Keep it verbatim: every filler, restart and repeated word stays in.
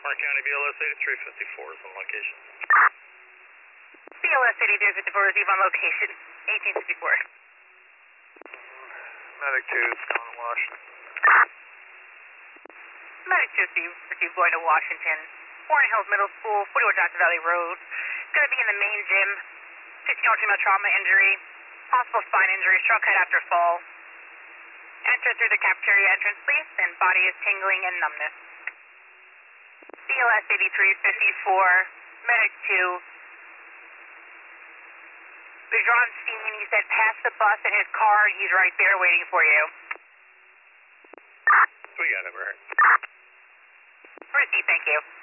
Mark County B L S eighty-three fifty-four is on location. B L S eighty-three fifty-four, receive on location, eighteen fifty-four. Medic two is going to Washington. Medic two, receive going to Washington. Warren Hills Middle School, forty-one Johnson Valley Road. Going to be in the main gym. fifteen female trauma injury. Possible spine injury, struck head after fall. Enter through the cafeteria entrance, please, and body is tingling and numbness. B L S eighty-three fifty-four, Medic two. Bijan Steen, he said pass the bus in his car, and he's right there waiting for you. We got it, we're here. Receive, thank you.